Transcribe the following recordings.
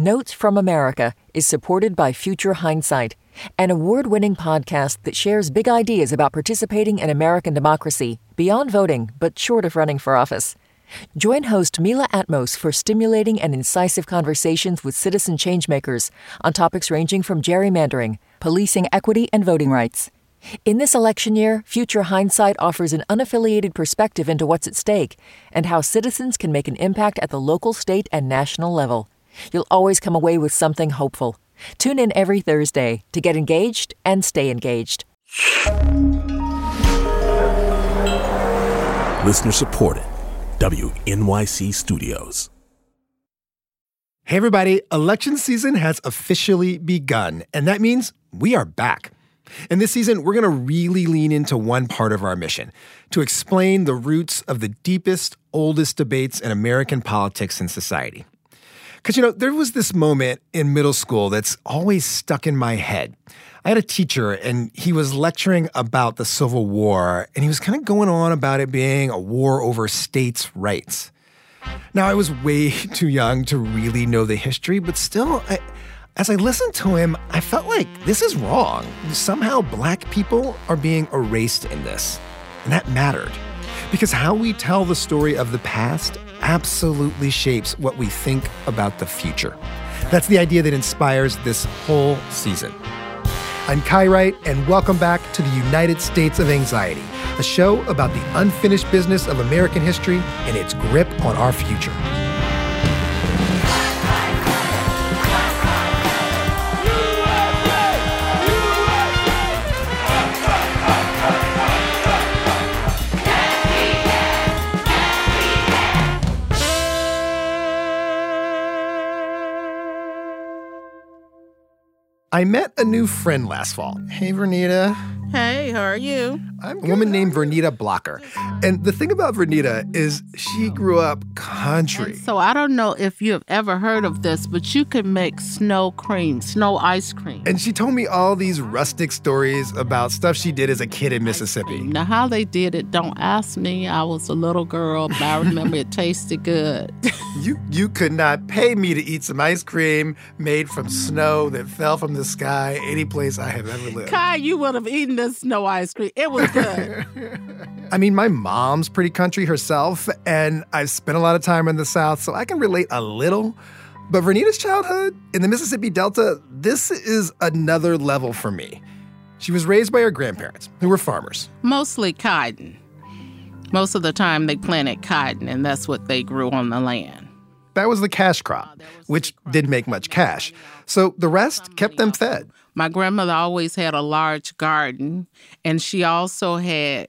Notes from America is supported by Future Hindsight, an award-winning podcast that shares big ideas about participating in American democracy beyond voting, but short of running for office. Join host Mila Atmos for stimulating and incisive conversations with citizen changemakers on topics ranging from gerrymandering, policing equity, and voting rights. In this election year, Future Hindsight offers an unaffiliated perspective into what's at stake and how citizens can make an impact at the local, state, and national level. You'll always come away with something hopeful. Tune in every Thursday to get engaged and stay engaged. Listener supported. WNYC Studios. Hey everybody, election season has officially begun, and that means we are back. And this season, we're going to really lean into one part of our mission, to explain the roots of the deepest, oldest debates in American politics and society. Because, there was this moment in middle school that's always stuck in my head. I had a teacher, and he was lecturing about the Civil War, and he was kind of going on about it being a war over states' rights. Now, I was way too young to really know the history, but still, as I listened to him, I felt like this is wrong. Somehow Black people are being erased in this. And that mattered. Because how we tell the story of the past absolutely shapes what we think about the future. That's the idea that inspires this whole season. I'm Kai Wright, and welcome back to the United States of Anxiety, a show about the unfinished business of American history and its grip on our future. I met a new friend last fall. Hey, Vernita. Hey, how are you? I'm a woman named Vernita Blocker. And the thing about Vernita is she grew up country. And so I don't know if you have ever heard of this, but you can make snow ice cream. And she told me all these rustic stories about stuff she did as a kid in Mississippi. Now, how they did it, don't ask me. I was a little girl, but I remember it tasted good. You could not pay me to eat some ice cream made from snow that fell from the sky any place I have ever lived. Kai, you would have eaten this snow ice cream. It was good. I mean, my mom's pretty country herself, and I've spent a lot of time in the South, so I can relate a little. But Vernita's childhood in the Mississippi Delta, this is another level for me. She was raised by her grandparents, who were farmers. Mostly cotton. Most of the time they planted cotton, and that's what they grew on the land. That was the cash crop, which didn't make much cash. So the rest kept them fed. My grandmother always had a large garden, and she also had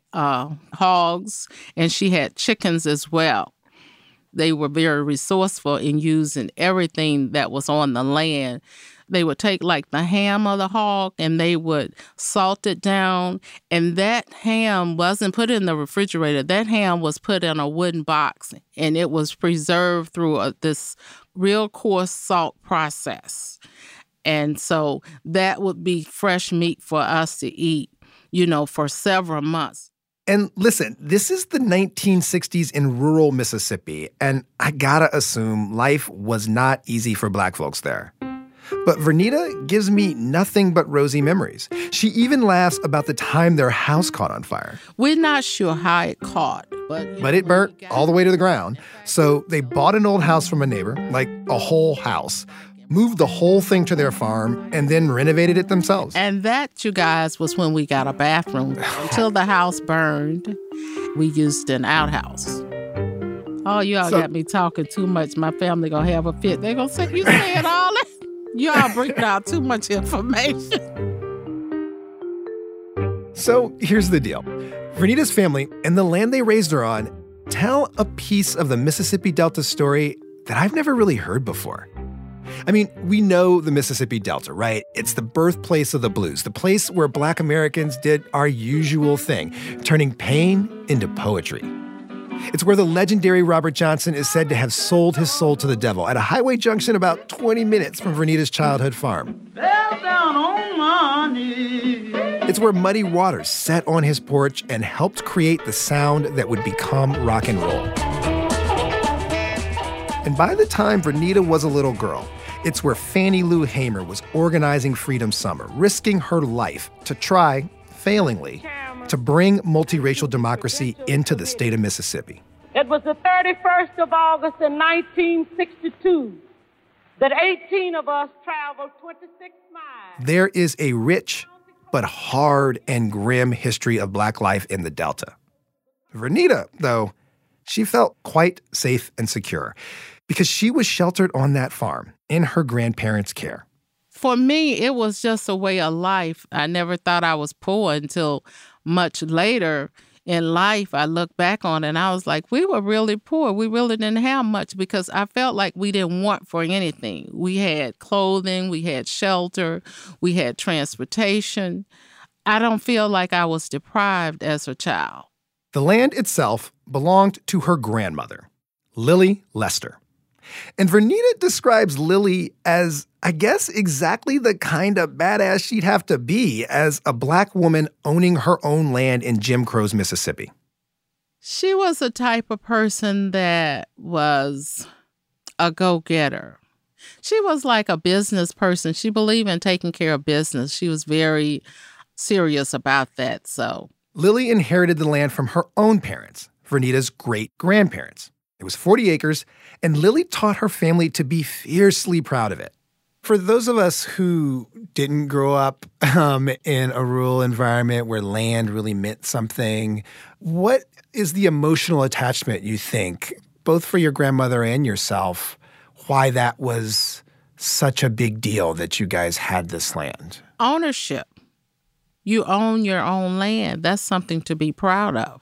hogs, and she had chickens as well. They were very resourceful in using everything that was on the land. They would take like the ham of the hog and they would salt it down. And that ham wasn't put in the refrigerator. That ham was put in a wooden box and it was preserved through this real coarse salt process. And so that would be fresh meat for us to eat, for several months. And listen, this is the 1960s in rural Mississippi, and I gotta assume life was not easy for Black folks there. But Vernita gives me nothing but rosy memories. She even laughs about the time their house caught on fire. We're not sure how it caught, but it burnt all the way to the ground. So they bought an old house from a neighbor, like a whole house, moved the whole thing to their farm, and then renovated it themselves. And that, you guys, was when we got a bathroom. Until the house burned, we used an outhouse. Oh, y'all got me talking too much. My family gonna have a fit. They gonna say, you said all that? Y'all bringing out too much information. So here's the deal. Vernita's family and the land they raised her on tell a piece of the Mississippi Delta story that I've never really heard before. I mean, we know the Mississippi Delta, right? It's the birthplace of the blues, the place where Black Americans did our usual thing, turning pain into poetry. It's where the legendary Robert Johnson is said to have sold his soul to the devil at a highway junction about 20 minutes from Vernita's childhood farm. Fell down on my knees. It's where Muddy Waters sat on his porch and helped create the sound that would become rock and roll. And by the time Vernita was a little girl, It's where Fannie Lou Hamer was organizing Freedom Summer, risking her life to try, failingly, to bring multiracial democracy into the state of Mississippi. It was the 31st of August in 1962 that 18 of us traveled 26 miles. There is a rich but hard and grim history of Black life in the Delta. Vernita, though, she felt quite safe and secure because she was sheltered on that farm in her grandparents' care. For me, it was just a way of life. I never thought I was poor until much later in life. I look back on it and I was like, we were really poor. We really didn't have much because I felt like we didn't want for anything. We had clothing, we had shelter, we had transportation. I don't feel like I was deprived as a child. The land itself belonged to her grandmother, Lily Lester. And Vernita describes Lily as, I guess, exactly the kind of badass she'd have to be as a Black woman owning her own land in Jim Crow's Mississippi. She was the type of person that was a go-getter. She was like a business person. She believed in taking care of business. She was very serious about that, so. Lily inherited the land from her own parents, Vernita's great-grandparents. It was 40 acres, and Lily taught her family to be fiercely proud of it. For those of us who didn't grow up in a rural environment where land really meant something, what is the emotional attachment, you think, both for your grandmother and yourself, why that was such a big deal that you guys had this land? Ownership. You own your own land. That's something to be proud of.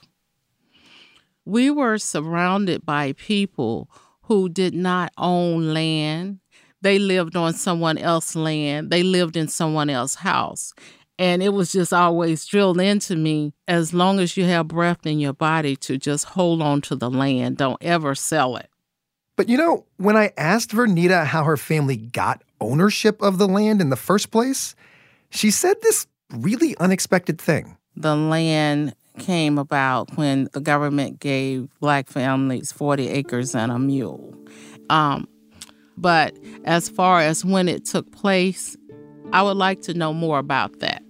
We were surrounded by people who did not own land. They lived on someone else's land. They lived in someone else's house. And it was just always drilled into me, as long as you have breath in your body, to just hold on to the land. Don't ever sell it. But you know, when I asked Vernita how her family got ownership of the land in the first place, she said this really unexpected thing. The land came about when the government gave Black families 40 acres and a mule. But as far as when it took place, I would like to know more about that.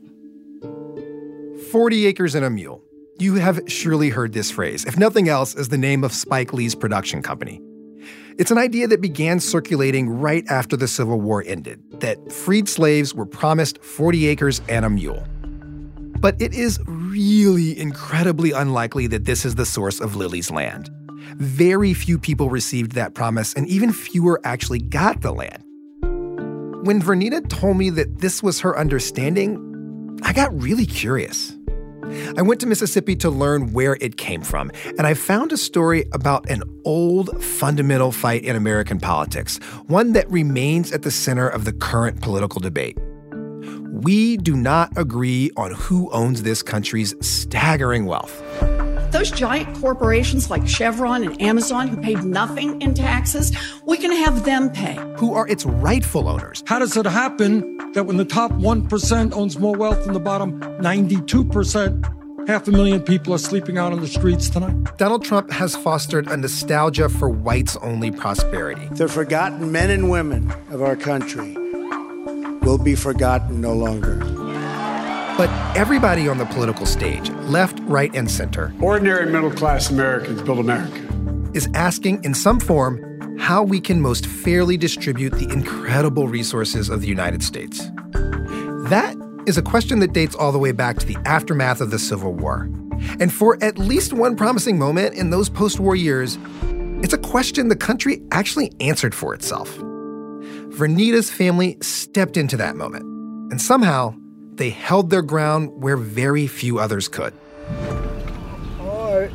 40 acres and a mule. You have surely heard this phrase, if nothing else, as the name of Spike Lee's production company. It's an idea that began circulating right after the Civil War ended, that freed slaves were promised 40 acres and a mule. But it is really incredibly unlikely that this is the source of Lily's land. Very few people received that promise, and even fewer actually got the land. When Vernita told me that this was her understanding, I got really curious. I went to Mississippi to learn where it came from, and I found a story about an old fundamental fight in American politics, one that remains at the center of the current political debate. We do not agree on who owns this country's staggering wealth. Those giant corporations like Chevron and Amazon who paid nothing in taxes, we can have them pay. Who are its rightful owners? How does it happen that when the top 1% owns more wealth than the bottom 92%, 500,000 people are sleeping out on the streets tonight? Donald Trump has fostered a nostalgia for whites-only prosperity. The forgotten men and women of our country will be forgotten no longer. But everybody on the political stage, left, right, and center, ordinary middle-class Americans build America, is asking in some form how we can most fairly distribute the incredible resources of the United States. That is a question that dates all the way back to the aftermath of the Civil War. And for at least one promising moment in those post-war years, it's a question the country actually answered for itself. Vernita's family stepped into that moment, and somehow they held their ground where very few others could. All right.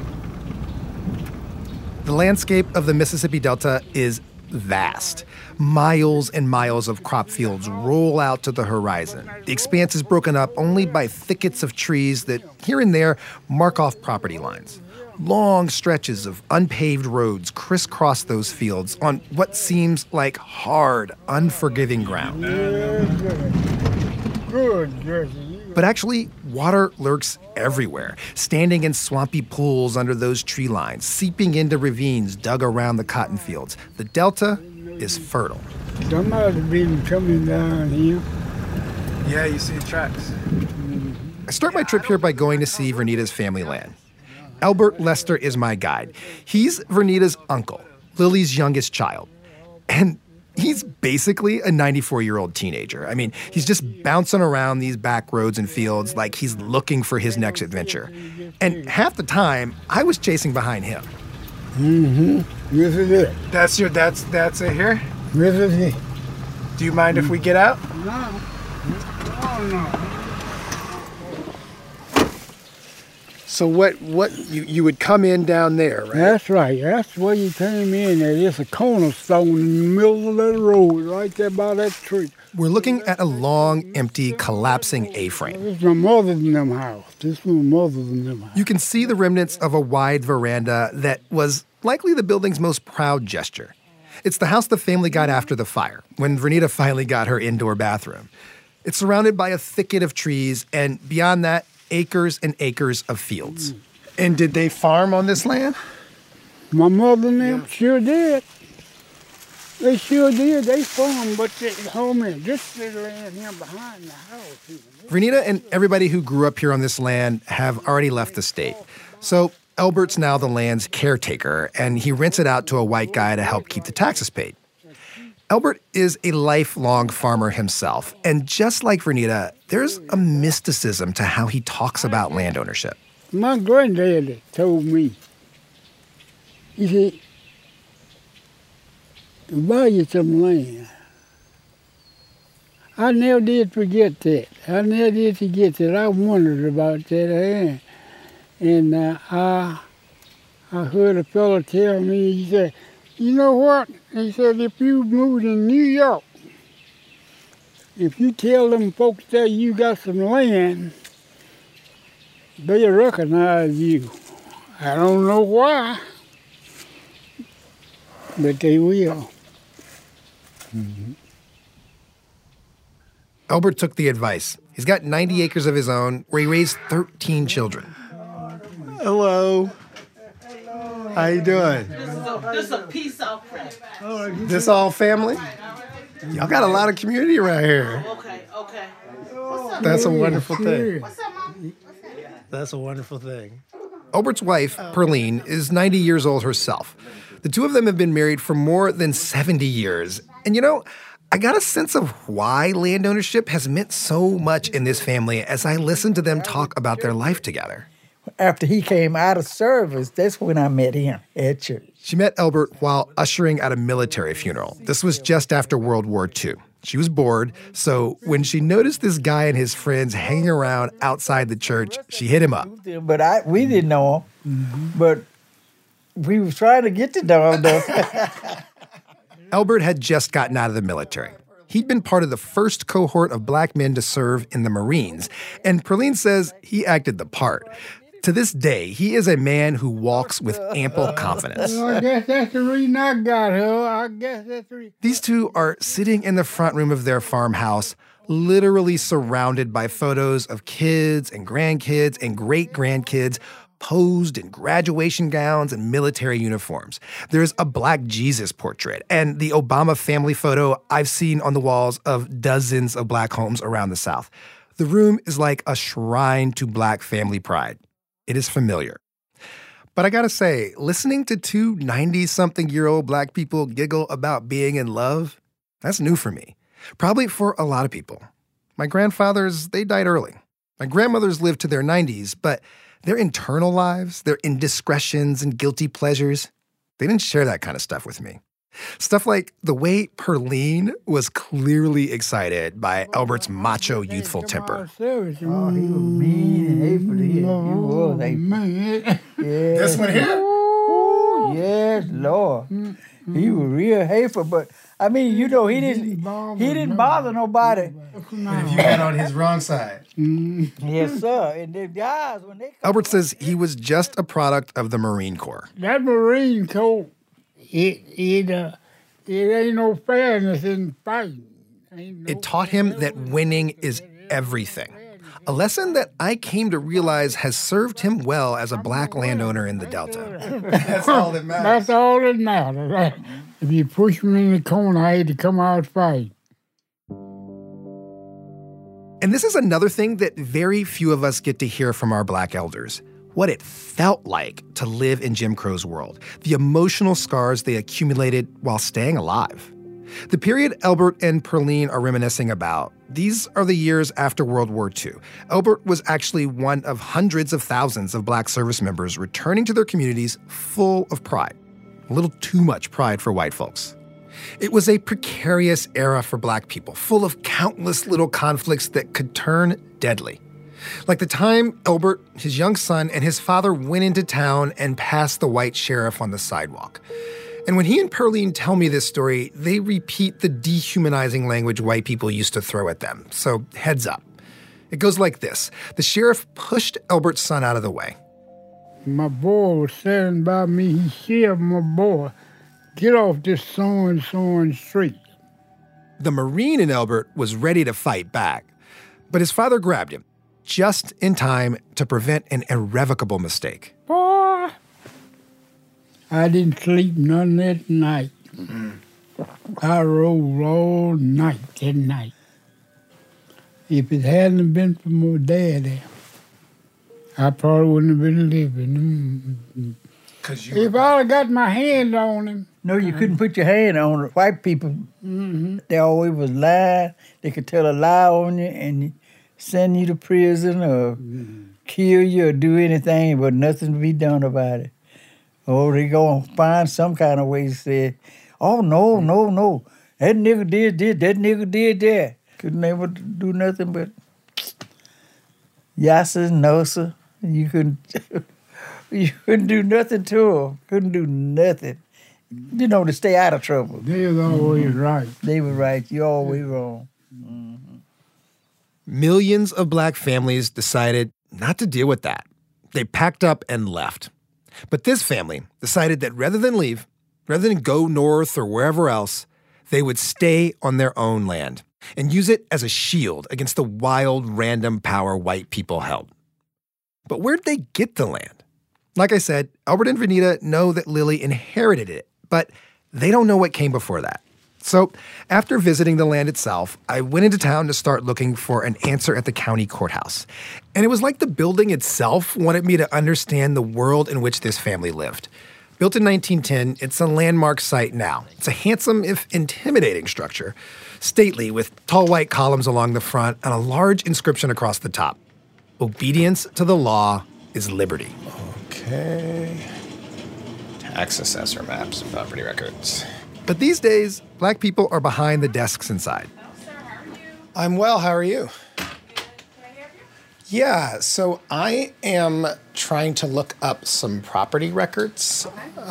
The landscape of the Mississippi Delta is vast. Miles and miles of crop fields roll out to the horizon. The expanse is broken up only by thickets of trees that here and there mark off property lines. Long stretches of unpaved roads crisscross those fields on what seems like hard, unforgiving ground. But actually, water lurks everywhere, standing in swampy pools under those tree lines, seeping into ravines dug around the cotton fields. The Delta is fertile. Somebody's been coming down here. Yeah, you see the tracks. I start my trip here by going to see Vernita's family land. Albert Lester is my guide. He's Vernita's uncle, Lily's youngest child. And he's basically a 94-year-old teenager. I mean, he's just bouncing around these back roads and fields like he's looking for his next adventure. And half the time, I was chasing behind him. Mm-hmm. This is it. That's it here? This is it. Do you mind if we get out? No. Oh, no. So what you would come in down there, right? That's right. That's where you came in. There's a cornerstone in the middle of that road, right there by that tree. We're looking at a long, empty, collapsing A-frame. This is my mother's and them house. This is my mother's and them house. You can see the remnants of a wide veranda that was likely the building's most proud gesture. It's the house the family got after the fire, when Vernita finally got her indoor bathroom. It's surrounded by a thicket of trees, and beyond that, acres and acres of fields. And did they farm on this land? My mother and them sure did. They sure did. They farmed, but this land here behind the house. Vernita and everybody who grew up here on this land have already left the state. So Albert's now the land's caretaker, and he rents it out to a white guy to help keep the taxes paid. Albert is a lifelong farmer himself, and just like Vernita, there's a mysticism to how he talks about land ownership. My granddaddy told me, he said, buy you some land. I never did forget that. I wondered about that. And I heard a fellow tell me, he said, you know what? He said, if you moved in New York, if you tell them folks there you got some land, they'll recognize you. I don't know why, but they will. Mm-hmm. Albert took the advice. He's got 90 acres of his own where he raised 13 children. Hello. How you doing? This is a peace offering. This all family? Y'all got a lot of community around here. Okay. That's a wonderful thing. What's up, Mom? That's a wonderful thing. Albert's wife, Perline, is 90 years old herself. The two of them have been married for more than 70 years. And you know, I got a sense of why land ownership has meant so much in this family as I listened to them talk about their life together. After he came out of service, that's when I met him at church. She met Albert while ushering at a military funeral. This was just after World War II. She was bored, so when she noticed this guy and his friends hanging around outside the church, she hit him up. But we didn't know him, but we were trying to get to know him, though. Albert had just gotten out of the military. He'd been part of the first cohort of black men to serve in the Marines, and Perline says he acted the part. To this day, he is a man who walks with ample confidence. I guess that's the reason I got her. These two are sitting in the front room of their farmhouse, literally surrounded by photos of kids and grandkids and great-grandkids posed in graduation gowns and military uniforms. There's a Black Jesus portrait and the Obama family photo I've seen on the walls of dozens of black homes around the South. The room is like a shrine to black family pride. It is familiar. But I gotta say, listening to two 90-something-year-old black people giggle about being in love, that's new for me. Probably for a lot of people. My grandfathers, they died early. My grandmothers lived to their 90s, but their internal lives, their indiscretions and guilty pleasures, they didn't share that kind of stuff with me. Stuff like the way Perline was clearly excited by Albert's macho, youthful temper. Oh, he was mean and hateful to him. He was hateful. Yeah. This one here? Ooh, yes, Lord. He was real hateful, but I mean, you know, he didn't bother nobody. But if you got on his wrong side. Yes, sir. And the guys, when they Albert says he was just a product of the Marine Corps. That Marine Corps, it ain't no fairness in fighting. It taught him that winning is everything. A lesson that I came to realize has served him well as a black landowner in the Delta. That's all that matters. That's all that matters. If you push me in the corner, I had to come out fight. And this is another thing that very few of us get to hear from our Black elders. What it felt like to live in Jim Crow's world. The emotional scars they accumulated while staying alive. The period Elbert and Pearline are reminiscing about, these are the years after World War II. Elbert was actually one of hundreds of thousands of Black service members returning to their communities full of pride. A little too much pride for white folks. It was a precarious era for Black people, full of countless little conflicts that could turn deadly. Like the time Elbert, his young son, and his father went into town and passed the white sheriff on the sidewalk. And when he and Pearline tell me this story, they repeat the dehumanizing language white people used to throw at them. So heads up. It goes like this. The sheriff pushed Elbert's son out of the way. My boy was standing by me. He said, my boy, get off this so-and-so street. The Marine in Elbert was ready to fight back, but his father grabbed him just in time to prevent an irrevocable mistake. Boy, I didn't sleep none that night. I rode all night that night. If it hadn't been for my daddy, I probably wouldn't have been living. If I'd have got my hand on him. No, you couldn't put your hand on it. White people, they always was lying. They could tell a lie on you and send you to prison or kill you or do anything, but nothing to be done about it. Oh, they gonna find some kind of way to say, oh, no. That nigga did this, that nigga did that. Could never do nothing but yes sir, no sir. You couldn't do nothing to them. Couldn't do nothing. You know, to stay out of trouble. They was always right. They were right. You're always wrong. Millions of Black families decided not to deal with that. They packed up and left. But this family decided that rather than leave, rather than go north or wherever else, they would stay on their own land and use it as a shield against the wild, random power white people held. But where'd they get the land? Like I said, Elbert and Venita know that Lily inherited it, but they don't know what came before that. So after visiting the land itself, I went into town to start looking for an answer at the county courthouse. And it was like the building itself wanted me to understand the world in which this family lived. Built in 1910, it's a landmark site now. It's a handsome, if intimidating structure, stately with tall white columns along the front and a large inscription across the top. Obedience to the law is liberty. Okay. Tax assessor maps and property records. But these days, Black people are behind the desks inside. I'm well, how are you? Yeah, so I am trying to look up some property records.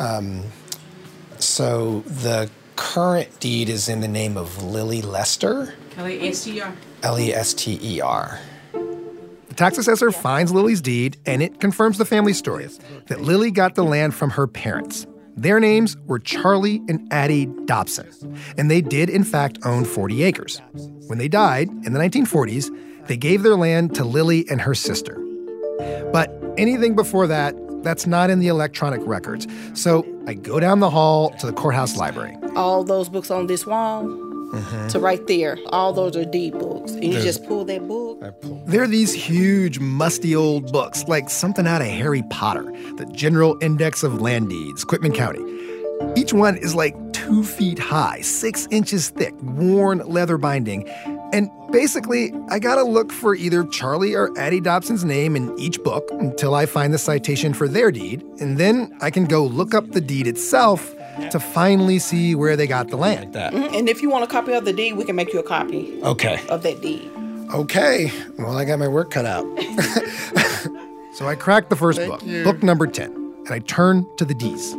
So the current deed is in the name of Lily Lester. L-E-S-T-E-R. L-E-S-T-E-R. The tax assessor finds Lily's deed, and it confirms the family story, that Lily got the land from her parents. Their names were Charlie and Addie Dobson, and they did, in fact, own 40 acres. When they died in the 1940s, they gave their land to Lily and her sister. But anything before that, that's not in the electronic records. So I go down the hall to the courthouse library. All those books on this wall, to right there, all those are deed books. And you just pull that book. They're these huge, musty old books, like something out of Harry Potter, the General Index of Land Deeds, Quitman County. Each one is like 2 feet high, 6 inches thick, worn leather binding. And basically, I gotta look for either Charlie or Addie Dobson's name in each book until I find the citation for their deed, and then I can go look up the deed itself to finally see where they got the land. And if you want a copy of the deed, we can make you a copy of that deed. Okay, well, I got my work cut out. So I cracked the first book, book number 10, and I turn to the D's.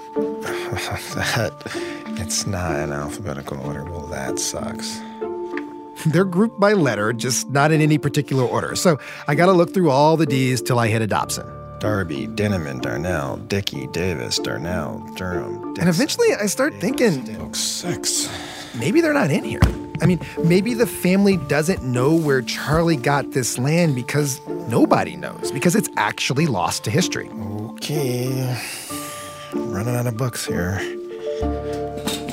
It's not in alphabetical order. Well, that sucks. They're grouped by letter, just not in any particular order. So I got to look through all the D's till I hit a Dobson. Darby, Dinneman, Darnell, Dickey, Davis, Darnell, Durham. Dixon. And eventually I start thinking, Book 6. Maybe they're not in here. I mean, maybe the family doesn't know where Charlie got this land because nobody knows, because it's actually lost to history. Okay. Running out of books here.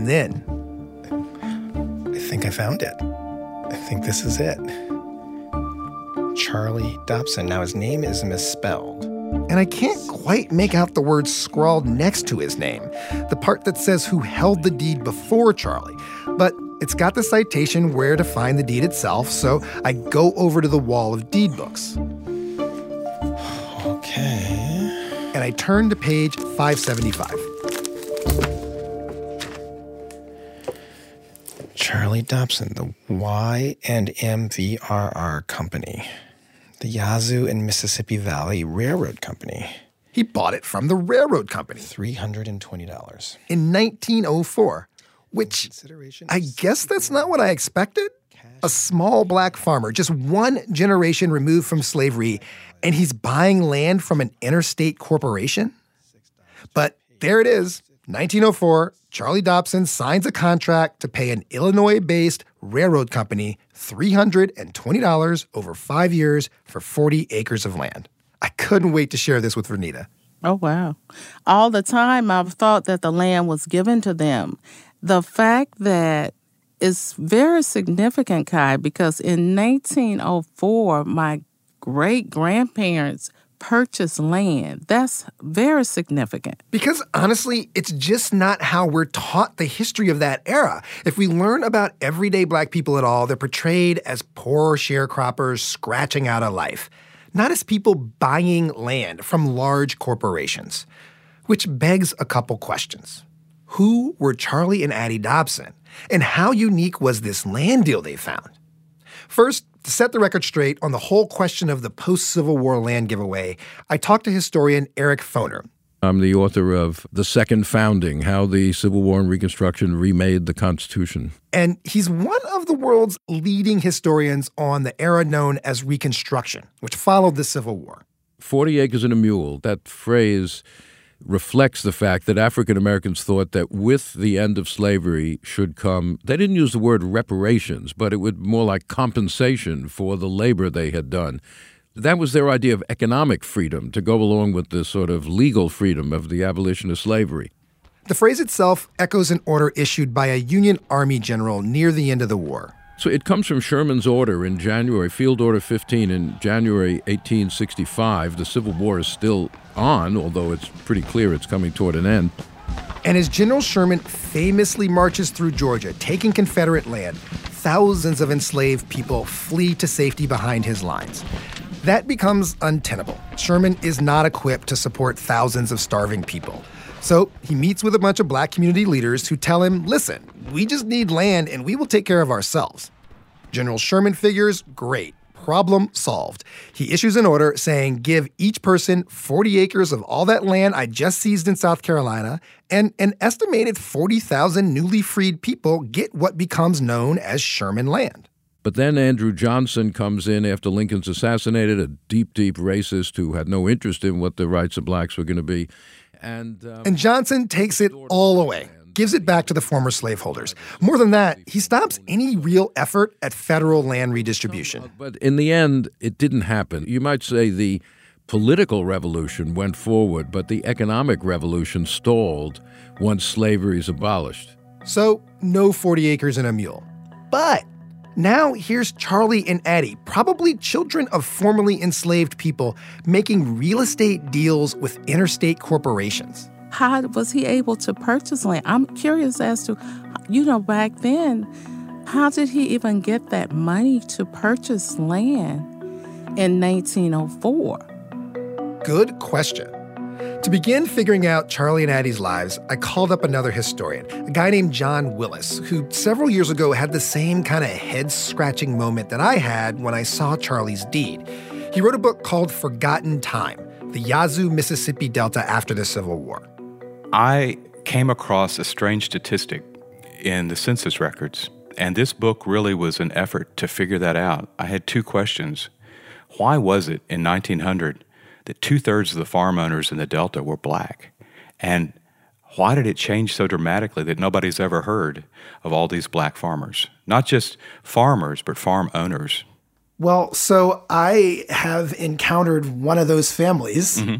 And then, I think I found it. I think this is it. Charlie Dobson. Now, his name is misspelled. And I can't quite make out the words scrawled next to his name, the part that says who held the deed before Charlie. But it's got the citation where to find the deed itself, so I go over to the wall of deed books. Okay. And I turn to page 575. Charlie Dobson, the Y&M Company. The Yazoo and Mississippi Valley Railroad Company. He bought it from the railroad company. $320. In 1904, which I guess that's not what I expected. A small black farmer, just one generation removed from slavery, and he's buying land from an interstate corporation? But there it is, 1904, Charlie Dobson signs a contract to pay an Illinois-based railroad company $320 over 5 years for 40 acres of land. I couldn't wait to share this with Vernita. Oh, wow. All the time I've thought that the land was given to them. The fact that it's very significant, Kai, because in 1904, my great-grandparents purchased land. That's very significant. Because honestly, it's just not how we're taught the history of that era. If we learn about everyday black people at all, they're portrayed as poor sharecroppers scratching out a life, not as people buying land from large corporations. Which begs a couple questions. Who were Charlie and Addie Dobson? And how unique was this land deal they found? First, to set the record straight on the whole question of the post-Civil War land giveaway, I talked to historian Eric Foner. I'm the author of The Second Founding, How the Civil War and Reconstruction Remade the Constitution. And he's one of the world's leading historians on the era known as Reconstruction, which followed the Civil War. 40 acres and a mule, that phrase reflects the fact that African Americans thought that with the end of slavery should come, they didn't use the word reparations, but it would more like compensation for the labor they had done. That was their idea of economic freedom to go along with the sort of legal freedom of the abolition of slavery. The phrase itself echoes an order issued by a Union Army general near the end of the war. So it comes from Sherman's order in January, Field Order 15 in January 1865. The Civil War is still on, although it's pretty clear it's coming toward an end. And as General Sherman famously marches through Georgia, taking Confederate land, thousands of enslaved people flee to safety behind his lines. That becomes untenable. Sherman is not equipped to support thousands of starving people. So he meets with a bunch of black community leaders who tell him, listen, we just need land and we will take care of ourselves. General Sherman figures, great, problem solved. He issues an order saying give each person 40 acres of all that land I just seized in South Carolina, and an estimated 40,000 newly freed people get what becomes known as Sherman land. But then Andrew Johnson comes in after Lincoln's assassinated, a deep, deep racist who had no interest in what the rights of blacks were going to be. And Johnson takes it all away, gives it back to the former slaveholders. More than that, he stops any real effort at federal land redistribution. But in the end, it didn't happen. You might say the political revolution went forward, but the economic revolution stalled once slavery is abolished. So, no 40 acres and a mule. But now here's Charlie and Addie, probably children of formerly enslaved people, making real estate deals with interstate corporations. How was he able to purchase land? I'm curious as to, back then, how did he even get that money to purchase land in 1904? Good question. To begin figuring out Charlie and Addie's lives, I called up another historian, a guy named John Willis, who several years ago had the same kind of head-scratching moment that I had when I saw Charlie's deed. He wrote a book called Forgotten Time, the Yazoo, Mississippi Delta after the Civil War. I came across a strange statistic in the census records, and this book really was an effort to figure that out. I had two questions. Why was it in 1900 that 2/3 of the farm owners in the Delta were black? And why did it change so dramatically that nobody's ever heard of all these black farmers? Not just farmers, but farm owners. Well, so I have encountered one of those families. Mm-hmm.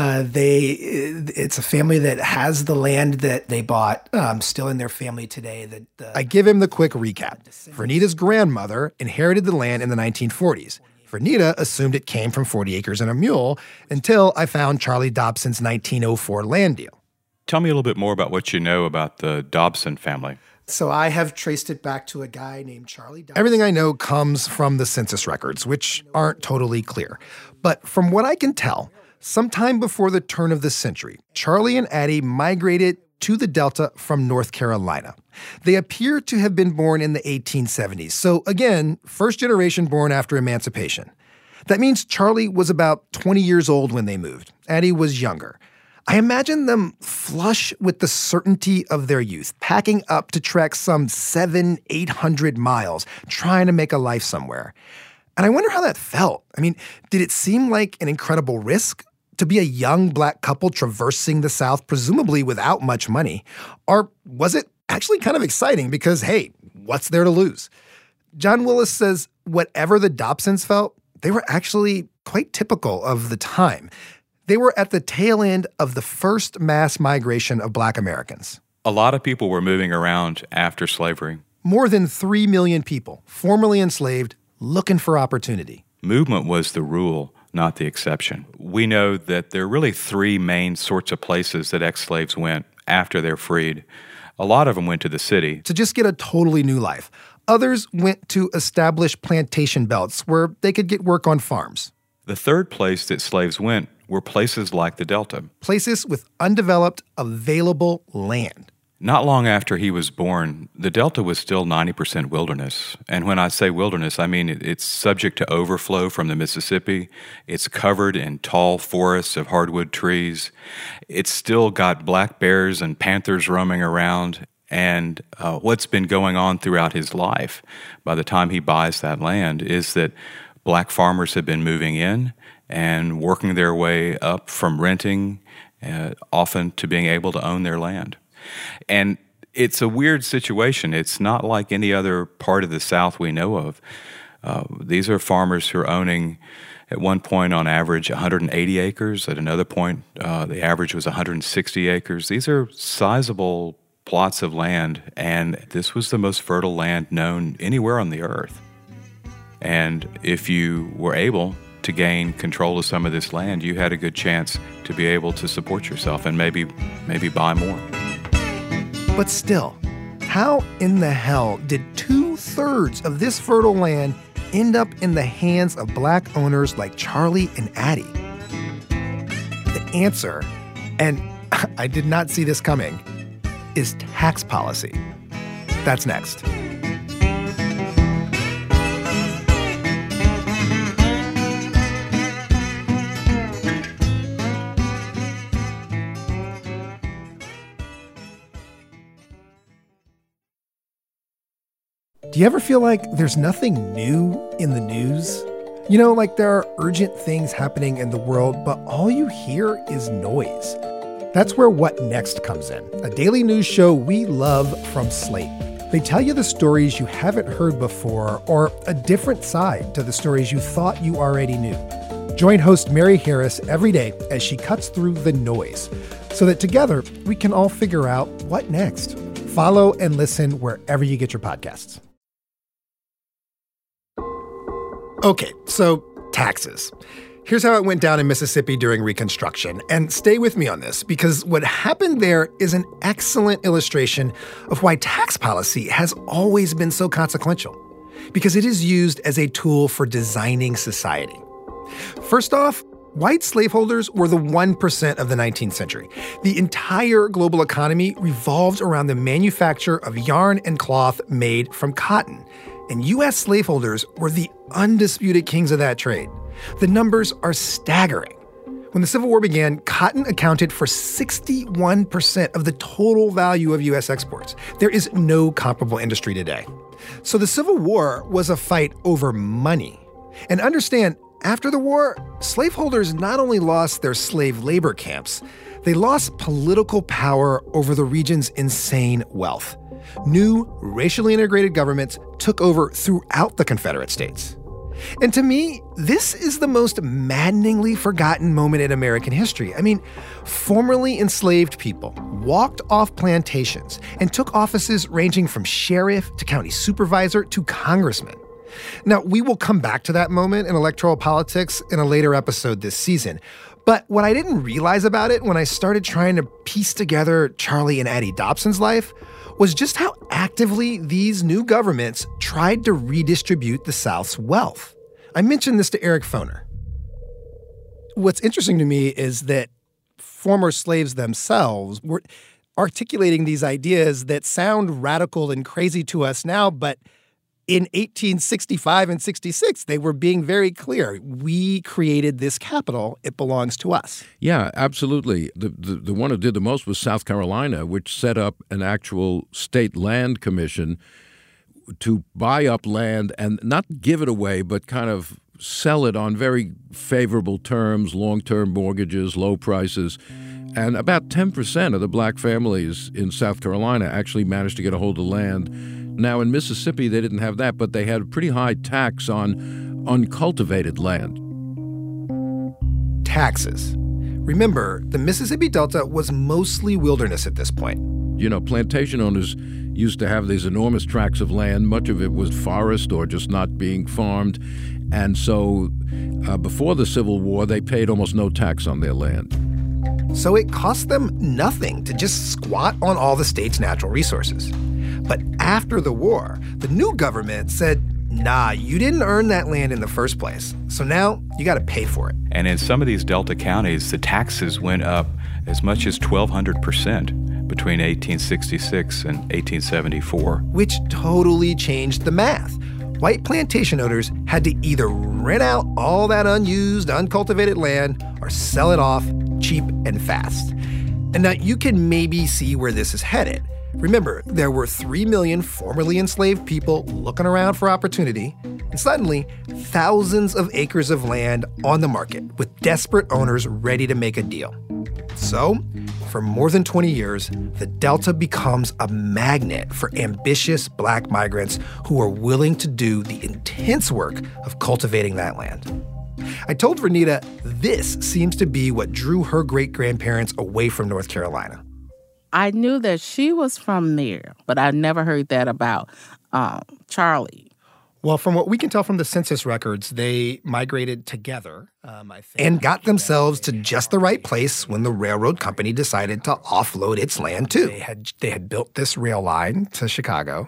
It's a family that has the land that they bought, still in their family today. I give him the quick recap. Vernita's grandmother inherited the land in the 1940s. Vernita assumed it came from 40 acres and a mule until I found Charlie Dobson's 1904 land deal. Tell me a little bit more about what you know about the Dobson family. So I have traced it back to a guy named Charlie Dobson. Everything I know comes from the census records, which aren't totally clear. But from what I can tell, sometime before the turn of the century, Charlie and Addie migrated to the Delta from North Carolina. They appear to have been born in the 1870s. So again, first generation born after emancipation. That means Charlie was about 20 years old when they moved. Addie was younger. I imagine them flush with the certainty of their youth, packing up to trek some 700-800 miles, trying to make a life somewhere. And I wonder how that felt. I mean, did it seem like an incredible risk to be a young Black couple traversing the South, presumably without much money? Or was it actually kind of exciting because, hey, what's there to lose? John Willis says whatever the Dobsons felt, they were actually quite typical of the time. They were at the tail end of the first mass migration of Black Americans. A lot of people were moving around after slavery. More than 3 million people, formerly enslaved, looking for opportunity. Movement was the rule, not the exception. We know that there are really 3 main sorts of places that ex-slaves went after they're freed. A lot of them went to the city. To just get a totally new life. Others went to establish plantation belts where they could get work on farms. The third place that slaves went were places like the Delta. Places with undeveloped, available land. Not long after he was born, the Delta was still 90% wilderness. And when I say wilderness, I mean it's subject to overflow from the Mississippi. It's covered in tall forests of hardwood trees. It's still got black bears and panthers roaming around. And what's been going on throughout his life by the time he buys that land is that Black farmers have been moving in and working their way up from renting, often to being able to own their land. And it's a weird situation. It's not like any other part of the South we know of. These are farmers who are owning, at one point on average, 180 acres. At another point, the average was 160 acres. These are sizable plots of land, and this was the most fertile land known anywhere on the earth. And if you were able to gain control of some of this land, you had a good chance to be able to support yourself and maybe buy more. But still, how in the hell did 2/3 of this fertile land end up in the hands of Black owners like Charlie and Addie? The answer, and I did not see this coming, is tax policy. That's next. Do you ever feel like there's nothing new in the news? You know, like there are urgent things happening in the world, but all you hear is noise. That's where What Next comes in, a daily news show we love from Slate. They tell you the stories you haven't heard before or a different side to the stories you thought you already knew. Join host Mary Harris every day as she cuts through the noise so that together we can all figure out what next. Follow and listen wherever you get your podcasts. Okay, so taxes. Here's how it went down in Mississippi during Reconstruction. And stay with me on this, because what happened there is an excellent illustration of why tax policy has always been so consequential. Because it is used as a tool for designing society. First off, white slaveholders were the 1% of the 19th century. The entire global economy revolved around the manufacture of yarn and cloth made from cotton. And U.S. slaveholders were the undisputed kings of that trade. The numbers are staggering. When the Civil War began, cotton accounted for 61% of the total value of U.S. exports. There is no comparable industry today. So the Civil War was a fight over money. And understand, after the war, slaveholders not only lost their slave labor camps, they lost political power over the region's insane wealth. New, racially integrated governments took over throughout the Confederate States. And to me, this is the most maddeningly forgotten moment in American history. I mean, formerly enslaved people walked off plantations and took offices ranging from sheriff to county supervisor to congressman. Now, we will come back to that moment in electoral politics in a later episode this season. But what I didn't realize about it when I started trying to piece together Charlie and Addie Dobson's life was just how actively these new governments tried to redistribute the South's wealth. I mentioned this to Eric Foner. What's interesting to me is that former slaves themselves were articulating these ideas that sound radical and crazy to us now, but in 1865 and 66, they were being very clear. We created this capital. It belongs to us. Yeah, absolutely. The one who did the most was South Carolina, which set up an actual state land commission to buy up land and not give it away, but kind of sell it on very favorable terms, long-term mortgages, low prices. And about 10% of the black families in South Carolina actually managed to get a hold of land. Now, in Mississippi, they didn't have that, but they had a pretty high tax on uncultivated land. Taxes. Remember, the Mississippi Delta was mostly wilderness at this point. You know, plantation owners used to have these enormous tracts of land. Much of it was forest or just not being farmed. And so before the Civil War, they paid almost no tax on their land. So it cost them nothing to just squat on all the state's natural resources. But after the war, the new government said, nah, you didn't earn that land in the first place. So now you got to pay for it. And in some of these Delta counties, the taxes went up as much as 1,200% between 1866 and 1874. Which totally changed the math. White plantation owners had to either rent out all that unused, uncultivated land or sell it off cheap and fast. And now you can maybe see where this is headed. Remember, there were 3 million formerly enslaved people looking around for opportunity, and suddenly, thousands of acres of land on the market with desperate owners ready to make a deal. So, for more than 20 years, the Delta becomes a magnet for ambitious black migrants who are willing to do the intense work of cultivating that land. I told Vernita this seems to be what drew her great-grandparents away from North Carolina. I knew that she was from there, but I never heard that about Charlie. Well, from what we can tell from the census records, they migrated together, I think, and got themselves to just the right place when the railroad company decided to offload its land, too. They had built this rail line to Chicago,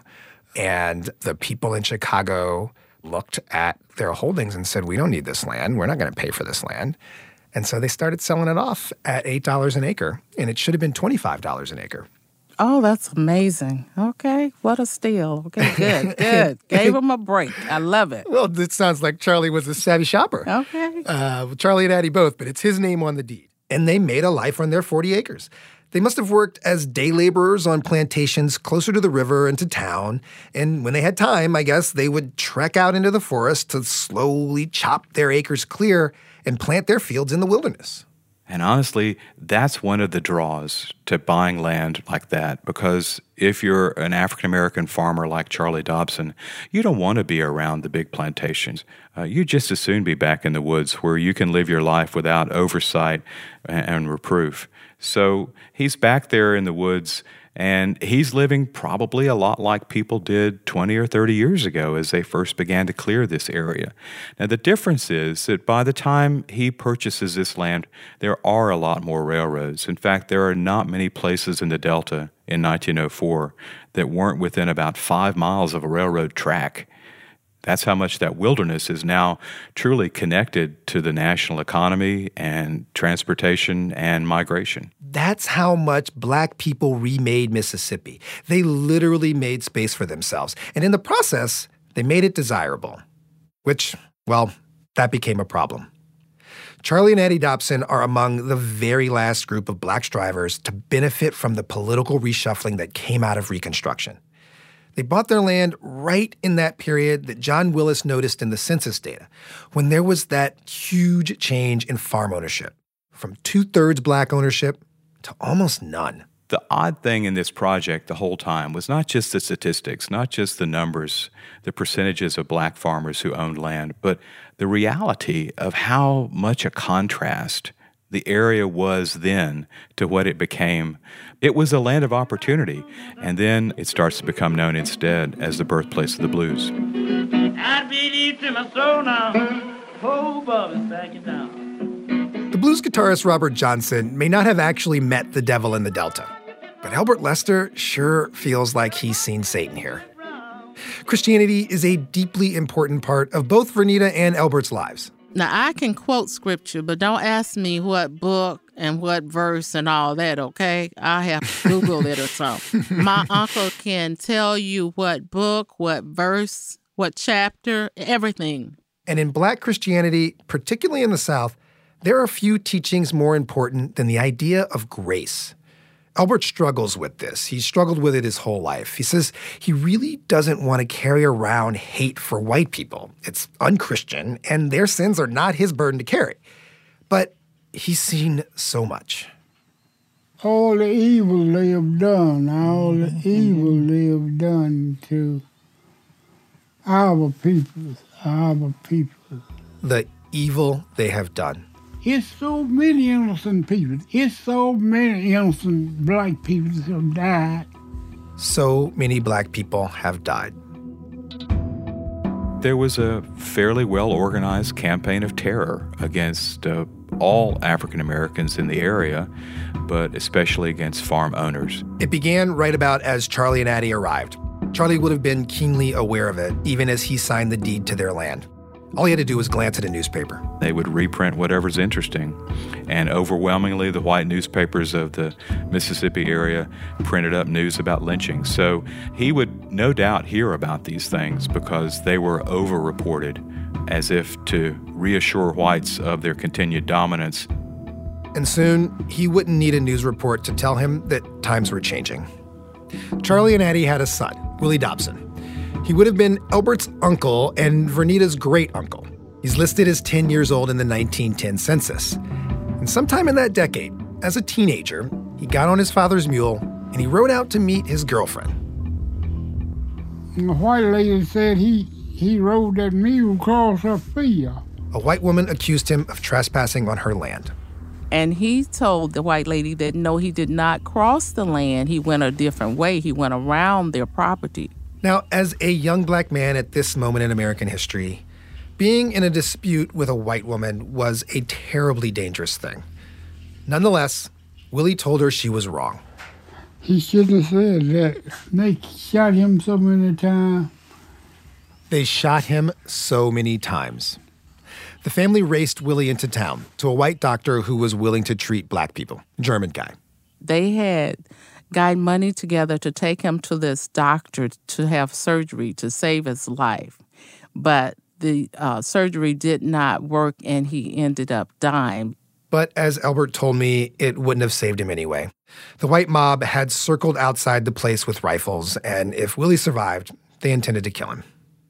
and the people in Chicago looked at their holdings and said, we don't need this land. We're not going to pay for this land. And so they started selling it off at $8 an acre, and it should have been $25 an acre. Oh, that's amazing. Okay, what a steal. Okay, good. Gave him a break. I love it. Well, it sounds like Charlie was a savvy shopper. Okay. Charlie and Addie both, but it's his name on the deed. And they made a life on their 40 acres. They must have worked as day laborers on plantations closer to the river and to town. And when they had time, I guess, they would trek out into the forest to slowly chop their acres clear and plant their fields in the wilderness. And honestly, that's one of the draws to buying land like that, because if you're an African-American farmer like Charlie Dobson, you don't want to be around the big plantations. You'd just as soon be back in the woods where you can live your life without oversight and reproof. So he's back there in the woods, and he's living probably a lot like people did 20 or 30 years ago as they first began to clear this area. Now, the difference is that by the time he purchases this land, there are a lot more railroads. In fact, there are not many places in the Delta in 1904 that weren't within about 5 miles of a railroad track. That's how much that wilderness is now truly connected to the national economy and transportation and migration. That's how much black people remade Mississippi. They literally made space for themselves. And in the process, they made it desirable. Which, well, that became a problem. Charlie and Addie Dobson are among the very last group of black strivers to benefit from the political reshuffling that came out of Reconstruction. They bought their land right in that period that John Willis noticed in the census data, when there was that huge change in farm ownership, from 2/3 black ownership to almost none. The odd thing in this project the whole time was not just the statistics, not just the numbers, the percentages of black farmers who owned land, but the reality of how much a contrast the area was then to what it became. It was a land of opportunity, and then it starts to become known instead as the birthplace of the blues. I believe to my soul now, oh, Bubba's backing down. The blues guitarist Robert Johnson may not have actually met the devil in the Delta, but Albert Lester sure feels like he's seen Satan here. Christianity is a deeply important part of both Vernita and Albert's lives. Now, I can quote scripture, but don't ask me what book and what verse and all that, okay? I have to Google it or something. My uncle can tell you what book, what verse, what chapter, everything. And in Black Christianity, particularly in the South, there are few teachings more important than the idea of grace. Albert struggles with this. He's struggled with it his whole life. He says he really doesn't want to carry around hate for white people. It's unchristian, and their sins are not his burden to carry. But he's seen so much. All the evil they have done, all the evil they have done to our people. The evil they have done. It's so many innocent people. It's so many innocent black people that have died. So many black people have died. There was a fairly well-organized campaign of terror against all African Americans in the area, but especially against farm owners. It began right about as Charlie and Addie arrived. Charlie would have been keenly aware of it, even as he signed the deed to their land. All he had to do was glance at a newspaper. They would reprint whatever's interesting. And overwhelmingly, the white newspapers of the Mississippi area printed up news about lynching. So he would no doubt hear about these things because they were over-reported, as if to reassure whites of their continued dominance. And soon, he wouldn't need a news report to tell him that times were changing. Charlie and Addie had a son, Willie Dobson. He would have been Albert's uncle and Vernita's great-uncle. He's listed as 10 years old in the 1910 census. And sometime in that decade, as a teenager, he got on his father's mule and he rode out to meet his girlfriend. And the white lady said he rode that mule across her field. A white woman accused him of trespassing on her land. And he told the white lady that no, he did not cross the land. He went a different way. He went around their property. Now, as a young black man at this moment in American history, being in a dispute with a white woman was a terribly dangerous thing. Nonetheless, Willie told her she was wrong. He shouldn't have said that. They shot him so many times. They shot him so many times. The family raced Willie into town to a white doctor who was willing to treat black people, German guy. They had got money together to take him to this doctor to have surgery to save his life. But the surgery did not work and he ended up dying. But as Albert told me, it wouldn't have saved him anyway. The white mob had circled outside the place with rifles, and if Willie survived, they intended to kill him.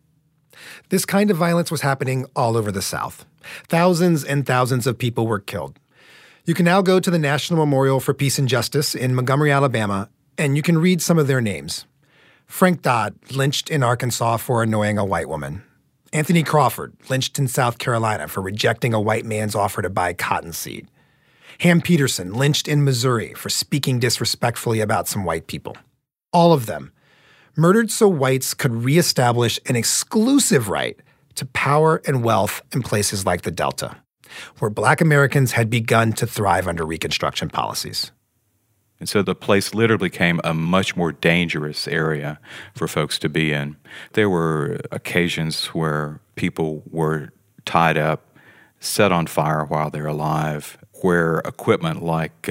This kind of violence was happening all over the South. Thousands and thousands of people were killed. You can now go to the National Memorial for Peace and Justice in Montgomery, Alabama, and you can read some of their names. Frank Dodd, lynched in Arkansas for annoying a white woman. Anthony Crawford, lynched in South Carolina for rejecting a white man's offer to buy cottonseed. Ham Peterson, lynched in Missouri for speaking disrespectfully about some white people. All of them murdered so whites could reestablish an exclusive right to power and wealth in places like the Delta, where black Americans had begun to thrive under Reconstruction policies. And so the place literally became a much more dangerous area for folks to be in. There were occasions where people were tied up, set on fire while they're alive, where equipment like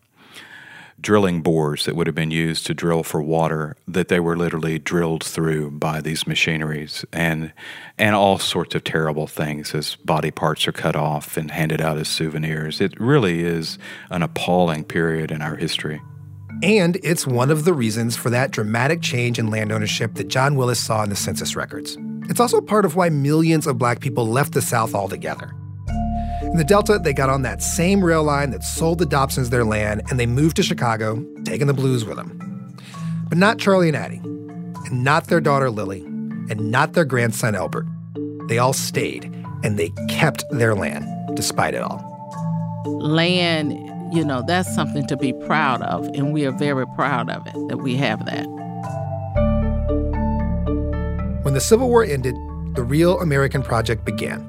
drilling bores that would have been used to drill for water, that they were literally drilled through by these machineries, and all sorts of terrible things as body parts are cut off and handed out as souvenirs. It really is an appalling period in our history. And it's one of the reasons for that dramatic change in land ownership that John Willis saw in the census records. It's also part of why millions of black people left the South altogether. In the Delta, they got on that same rail line that sold the Dobsons their land, and they moved to Chicago, taking the blues with them. But not Charlie and Addie, and not their daughter Lily, and not their grandson Elbert. They all stayed, and they kept their land, despite it all. Land, that's something to be proud of, and we are very proud of it, that we have that. When the Civil War ended, the real American project began.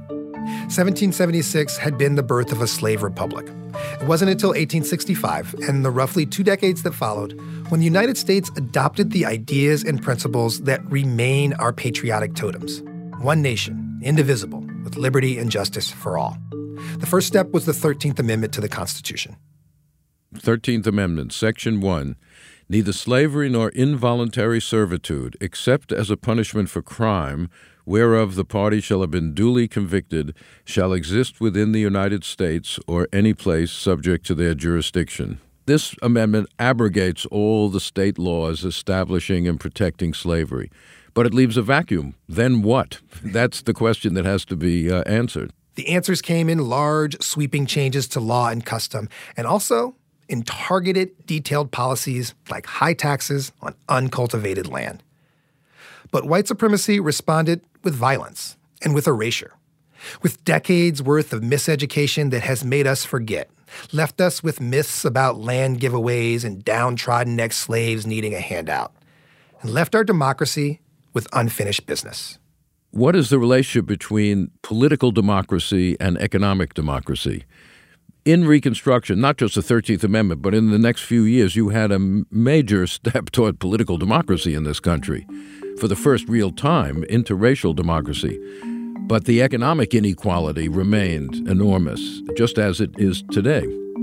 1776 had been the birth of a slave republic. It wasn't until 1865, and the roughly 2 decades that followed, when the United States adopted the ideas and principles that remain our patriotic totems. One nation, indivisible, with liberty and justice for all. The first step was the 13th Amendment to the Constitution. 13th Amendment, Section 1. Neither slavery nor involuntary servitude, except as a punishment for crime, whereof the party shall have been duly convicted, shall exist within the United States or any place subject to their jurisdiction. This amendment abrogates all the state laws establishing and protecting slavery. But it leaves a vacuum. Then what? That's the question that has to be answered. The answers came in large, sweeping changes to law and custom, and also in targeted, detailed policies like high taxes on uncultivated land. But white supremacy responded with violence and with erasure, with decades worth of miseducation that has made us forget, left us with myths about land giveaways and downtrodden ex-slaves needing a handout, and left our democracy with unfinished business. What is the relationship between political democracy and economic democracy? In Reconstruction, not just the 13th Amendment, but in the next few years, you had a major step toward political democracy in this country. For the first real time, interracial democracy. But the economic inequality remained enormous, just as it is today.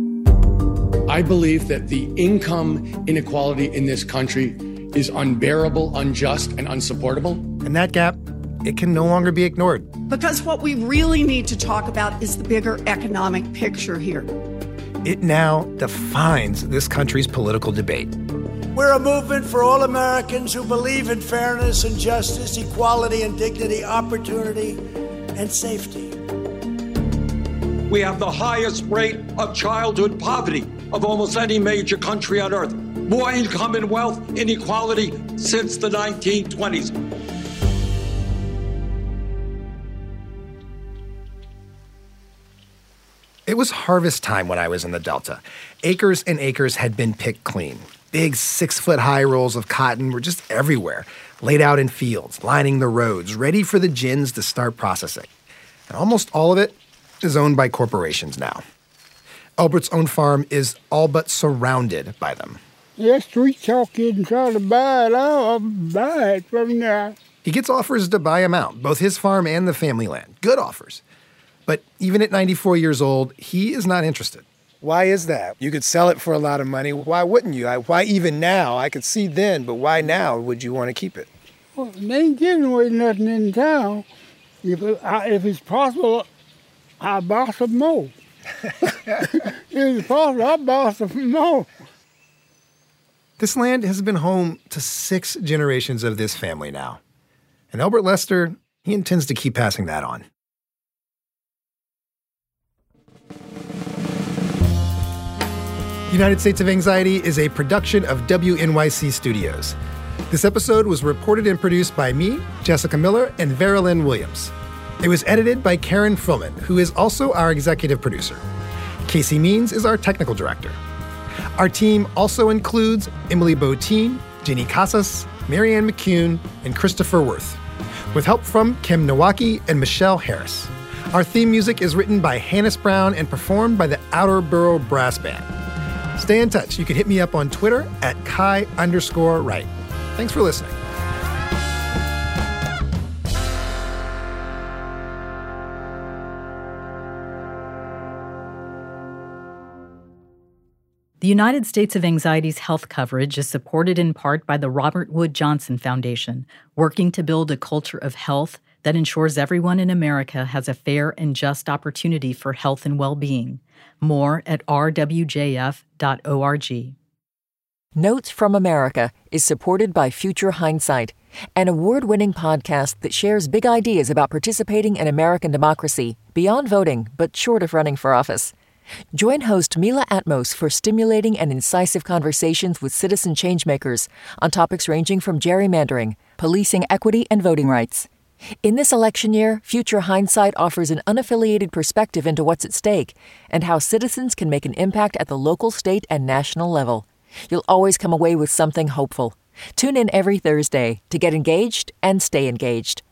I believe that the income inequality in this country is unbearable, unjust, and unsupportable. And that gap, it can no longer be ignored. Because what we really need to talk about is the bigger economic picture here. It now defines this country's political debate. We're a movement for all Americans who believe in fairness and justice, equality and dignity, opportunity and safety. We have the highest rate of childhood poverty of almost any major country on earth. More income and wealth inequality since the 1920s. It was harvest time when I was in the Delta. Acres and acres had been picked clean. Big 6-foot-high rolls of cotton were just everywhere, laid out in fields, lining the roads, ready for the gins to start processing. And almost all of it is owned by corporations now. Elbert's own farm is all but surrounded by them. Yes, street talk and try to buy it. I'll buy it from there. He gets offers to buy him out, both his farm and the family land. Good offers. But even at 94 years old, he is not interested. Why is that? You could sell it for a lot of money. Why wouldn't you? Why even now? I could see then, but why now would you want to keep it? Well, they ain't giving away nothing in town. If it's possible, I'll buy some more. If it's possible, I'll buy some more. This land has been home to 6 generations of this family now. And Elbert Lester, he intends to keep passing that on. United States of Anxiety is a production of WNYC Studios. This episode was reported and produced by me, Jessica Miller, and Vera Lynn Williams. It was edited by Karen Frillman, who is also our executive producer. Casey Means is our technical director. Our team also includes Emily Botein, Ginny Casas, Marianne McCune, and Christopher Worth, with help from Kim Nowacki and Michelle Harris. Our theme music is written by Hannes Brown and performed by the Outer Borough Brass Band. Stay in touch. You can hit me up on Twitter at Kai_Wright. Thanks for listening. The United States of Anxiety's health coverage is supported in part by the Robert Wood Johnson Foundation, working to build a culture of health that ensures everyone in America has a fair and just opportunity for health and well-being. More at rwjf.org. Notes from America is supported by Future Hindsight, an award-winning podcast that shares big ideas about participating in American democracy, beyond voting, but short of running for office. Join host Mila Atmos for stimulating and incisive conversations with citizen changemakers on topics ranging from gerrymandering, policing equity, and voting rights. In this election year, Future Hindsight offers an unaffiliated perspective into what's at stake and how citizens can make an impact at the local, state, and national level. You'll always come away with something hopeful. Tune in every Thursday to get engaged and stay engaged.